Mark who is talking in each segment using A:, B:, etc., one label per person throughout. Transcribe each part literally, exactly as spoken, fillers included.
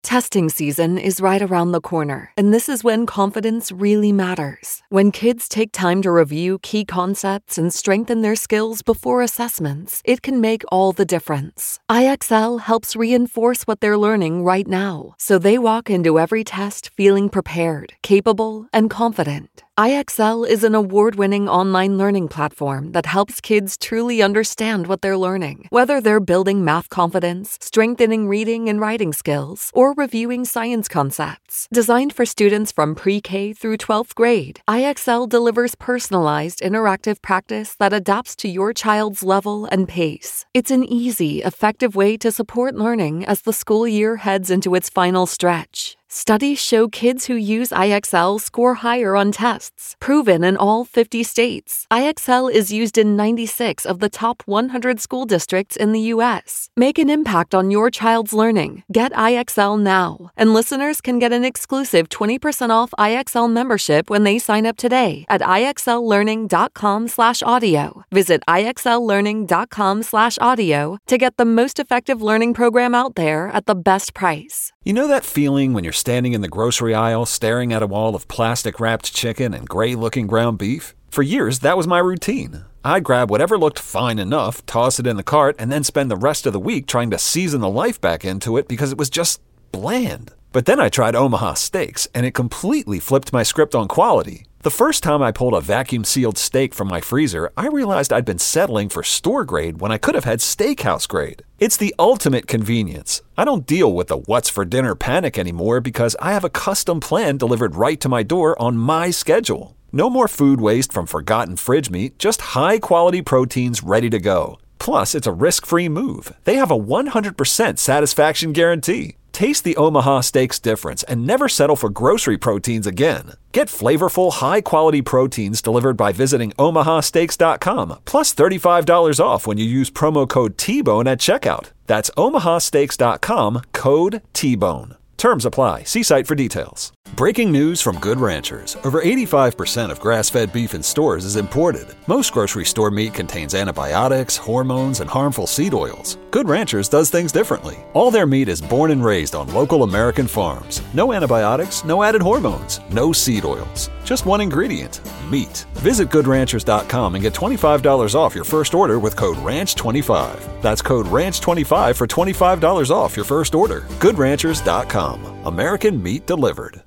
A: Testing season is right around the corner, and this is when confidence really matters. When kids take time to review key concepts and strengthen their skills before assessments, it can make all the difference. I X L helps reinforce what they're learning right now, so they walk into every test feeling prepared, capable, and confident. I X L is an award-winning online learning platform that helps kids truly understand what they're learning, whether they're building math confidence, strengthening reading and writing skills, or reviewing science concepts. Designed for students from pre-K through twelfth grade, I X L delivers personalized, interactive practice that adapts to your child's level and pace. It's an easy, effective way to support learning as the school year heads into its final stretch. Studies show kids who use I X L score higher on tests, proven in all fifty states. I X L is used in ninety-six of the top one hundred school districts in the U S. Make an impact on your child's learning. Get I X L now. And listeners can get an exclusive twenty percent off I X L membership when they sign up today at IXLlearning.com slash audio. Visit IXLlearning.com slash audio to get the most effective learning program out there at the best price.
B: You know that feeling when you're standing in the grocery aisle staring at a wall of plastic-wrapped chicken and gray-looking ground beef? For years, that was my routine. I'd grab whatever looked fine enough, toss it in the cart, and then spend the rest of the week trying to season the life back into it because it was just bland. But then I tried Omaha Steaks, and it completely flipped my script on quality. The first time I pulled a vacuum-sealed steak from my freezer, I realized I'd been settling for store grade when I could have had steakhouse grade. It's the ultimate convenience. I don't deal with the what's for dinner panic anymore because I have a custom plan delivered right to my door on my schedule. No more food waste from forgotten fridge meat, just high-quality proteins ready to go. Plus, it's a risk-free move. They have a one hundred percent satisfaction guarantee. Taste the Omaha Steaks difference and never settle for grocery proteins again. Get flavorful, high-quality proteins delivered by visiting omaha steaks dot com, plus thirty-five dollars off when you use promo code T Bone at checkout. That's omaha steaks dot com, code T Bone. Terms apply. See site for details. Breaking news from Good Ranchers. Over eighty-five percent of grass-fed beef in stores is imported. Most grocery store meat contains antibiotics, hormones, and harmful seed oils. Good Ranchers does things differently. All their meat is born and raised on local American farms. No antibiotics, no added hormones, no seed oils. Just one ingredient, meat. Visit good ranchers dot com and get twenty-five dollars off your first order with code ranch twenty-five. That's code ranch twenty-five for twenty-five dollars off your first order. good ranchers dot com. American meat delivered.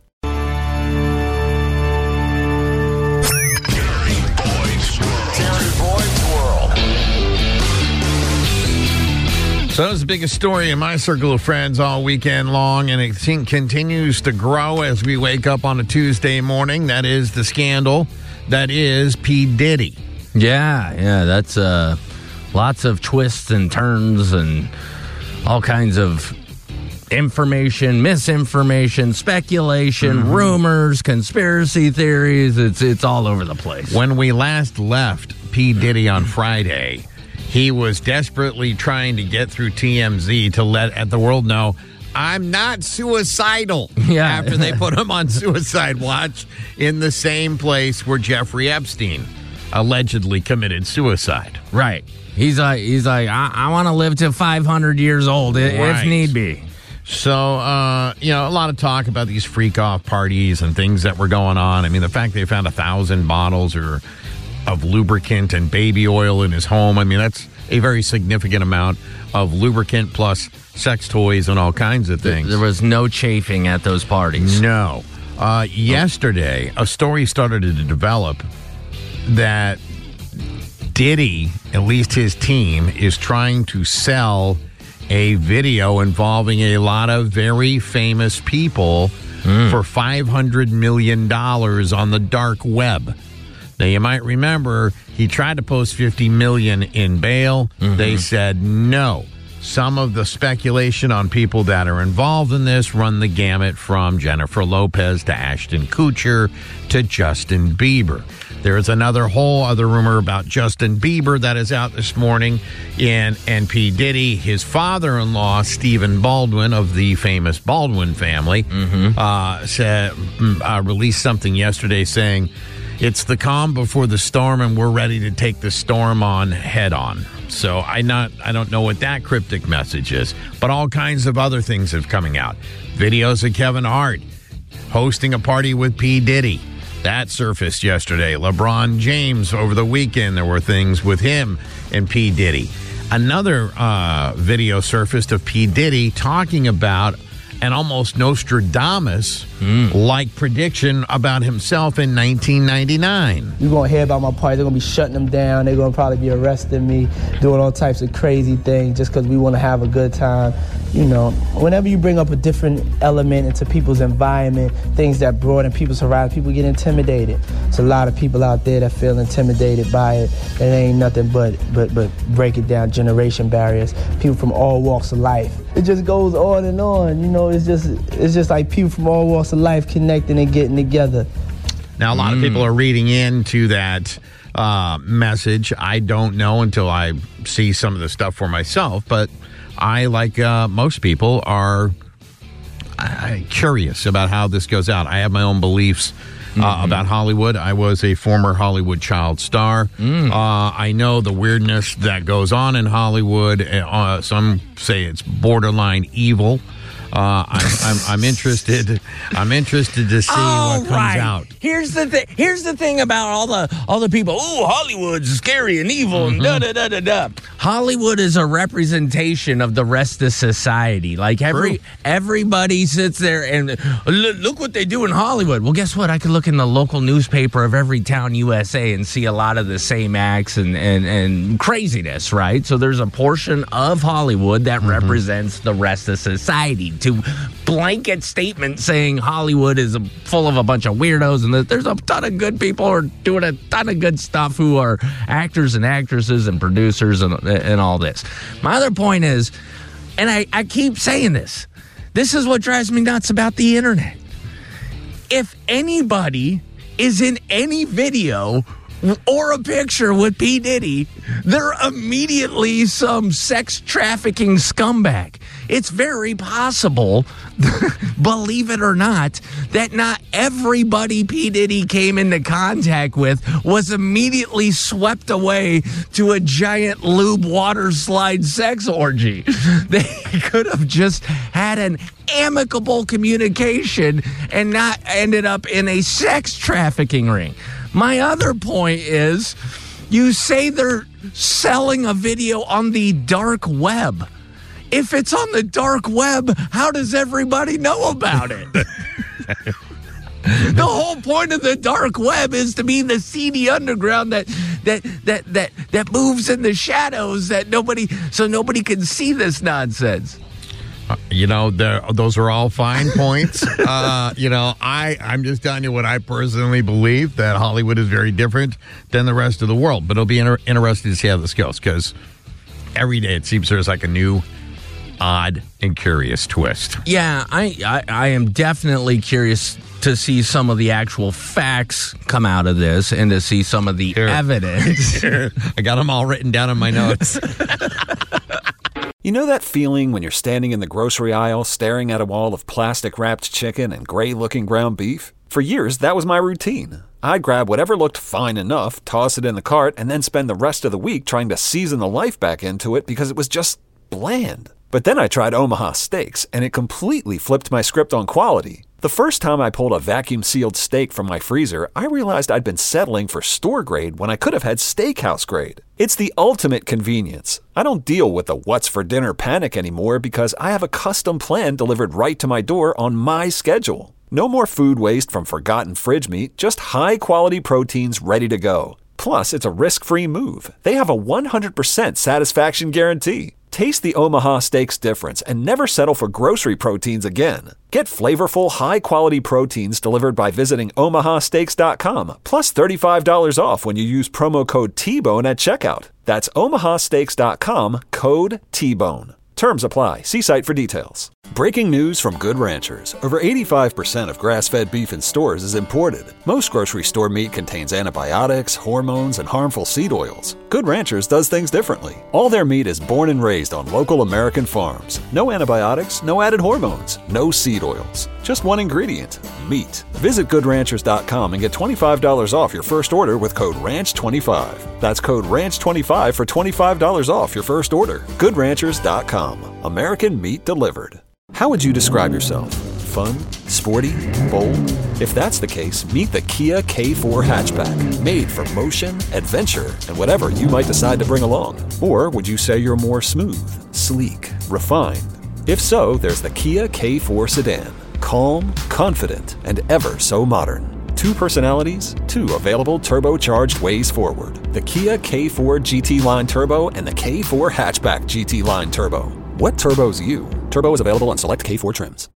C: So that was the biggest story in my circle of friends all weekend long, and it continues to grow as we wake up on a Tuesday morning. That is the scandal. That is P. Diddy.
D: Yeah, yeah, that's uh, lots of twists and turns and all kinds of information, misinformation, speculation, mm-hmm. rumors, conspiracy theories. It's it's all over the place.
C: When we last left P. Diddy on Friday, he was desperately trying to get through T M Z to let the world know, I'm not suicidal.
D: Yeah.
C: After they put him on suicide watch in the same place where Jeffrey Epstein allegedly committed suicide.
D: Right. He's like, he's like, I, I want to live to five hundred years old if
C: right.
D: need be.
C: So, uh, you know, a lot of talk about these freak-off parties and things that were going on. I mean, the fact they found a thousand bottles or of lubricant and baby oil in his home, I mean, that's a very significant amount of lubricant plus sex toys and all kinds of things.
D: There was no chafing at those parties.
C: No. Uh, yesterday, a story started to develop that Diddy, at least his team, is trying to sell a video involving a lot of very famous people mm. for five hundred million dollars on the dark web. Now, you might remember he tried to post fifty million dollars in bail. Mm-hmm. They said no. Some of the speculation on people that are involved in this run the gamut from Jennifer Lopez to Ashton Kutcher to Justin Bieber. There is another whole other rumor about Justin Bieber that is out this morning. And, and P. Diddy, his father-in-law, Stephen Baldwin of the famous Baldwin family, mm-hmm. uh, said, uh, released something yesterday saying, it's the calm before the storm, and we're ready to take the storm on head on. So I not I don't know what that cryptic message is, but all kinds of other things have coming out. Videos of Kevin Hart hosting a party with P. Diddy. That surfaced yesterday. LeBron James over the weekend, there were things with him and P. Diddy. Another uh, video surfaced of P. Diddy talking about an almost Nostradamus-like mm. prediction about himself in nineteen ninety-nine.
E: You're going to hear about my party. They're going to be shutting them down. They're going to probably be arresting me, doing all types of crazy things just because we want to have a good time. You know, whenever you bring up a different element into people's environment, things that broaden people's horizons, people get intimidated. There's a lot of people out there that feel intimidated by it. It ain't nothing but, but, but break it down, generation barriers, people from all walks of life. It just goes on and on, you know, it's just it's just like people from all walks of life connecting and getting together.
C: Now, a lot mm. of people are reading into that uh, message. I don't know until I see some of the stuff for myself, but I, like uh, most people, are uh, curious about how this goes out. I have my own beliefs uh, mm-hmm. about Hollywood. I was a former Hollywood child star. Mm. Uh, I know the weirdness that goes on in Hollywood. Uh, some say it's borderline evil. Uh, I'm, I'm, I'm interested. I'm interested to see
D: all
C: what comes
D: right.
C: out.
D: Here's the thing. Here's the thing about all the all the people. Oh, Hollywood's scary and evil mm-hmm. and da da da da da. Hollywood is a representation of the rest of society. Like every True. everybody sits there and look what they do in Hollywood. Well, guess what? I could look in the local newspaper of every town U S A and see a lot of the same acts and and, and craziness. Right. So there's a portion of Hollywood that mm-hmm. represents the rest of society. To blanket statement saying Hollywood is full of a bunch of weirdos and that there's a ton of good people who are doing a ton of good stuff who are actors and actresses and producers and, and all this. My other point is, and I, I keep saying this, this is what drives me nuts about the internet. If anybody is in any video or a picture with P. Diddy, they're immediately some sex trafficking scumbag. It's very possible, believe it or not, that not everybody P. Diddy came into contact with was immediately swept away to a giant lube water slide sex orgy. They could have just had an amicable communication and not ended up in a sex trafficking ring. My other point is, you say they're selling a video on the dark web. If it's on the dark web, how does everybody know about it? The whole point of the dark web is to be the seedy underground that that that that that moves in the shadows that nobody so nobody can see this nonsense.
C: Uh, you know, those are all fine points. uh, you know, I, I'm just telling you what I personally believe, that Hollywood is very different than the rest of the world. But it'll be inter- interesting to see how this goes, because every day it seems there's like a new, odd, and curious twist.
D: Yeah, I, I, I am definitely curious to see some of the actual facts come out of this and to see some of the Here. evidence.
C: Here. I got them all written down in my notes.
B: You know that feeling when you're standing in the grocery aisle staring at a wall of plastic-wrapped chicken and gray-looking ground beef? For years, that was my routine. I'd grab whatever looked fine enough, toss it in the cart, and then spend the rest of the week trying to season the life back into it because it was just bland. But then I tried Omaha Steaks, and it completely flipped my script on quality. The first time I pulled a vacuum-sealed steak from my freezer, I realized I'd been settling for store grade when I could have had steakhouse grade. It's the ultimate convenience. I don't deal with the what's for dinner panic anymore because I have a custom plan delivered right to my door on my schedule. No more food waste from forgotten fridge meat, just high-quality proteins ready to go. Plus, it's a risk-free move. They have a one hundred percent satisfaction guarantee. Taste the Omaha Steaks difference and never settle for grocery proteins again. Get flavorful, high-quality proteins delivered by visiting omaha steaks dot com, plus thirty-five dollars off when you use promo code T bone at checkout. That's omaha steaks dot com, code T bone. Terms apply. See site for details. Breaking news from Good Ranchers. Over eighty-five percent of grass-fed beef in stores is imported. Most grocery store meat contains antibiotics, hormones, and harmful seed oils. Good Ranchers does things differently. All their meat is born and raised on local American farms. No antibiotics, no added hormones, no seed oils. Just one ingredient, meat. Visit good ranchers dot com and get twenty-five dollars off your first order with code ranch twenty-five. That's code ranch twenty-five for twenty-five dollars off your first order. good ranchers dot com. American meat delivered. How would you describe yourself? Fun? Sporty? Bold? If that's the case, meet the Kia K four hatchback. Made for motion, adventure, and whatever you might decide to bring along. Or would you say you're more smooth, sleek, refined? If so, there's the Kia K four sedan. Calm, confident, and ever so modern. Two personalities, two available turbocharged ways forward. The Kia K four G T Line Turbo and the K four Hatchback G T Line Turbo. What turbo's you? Turbo is available on select K four trims.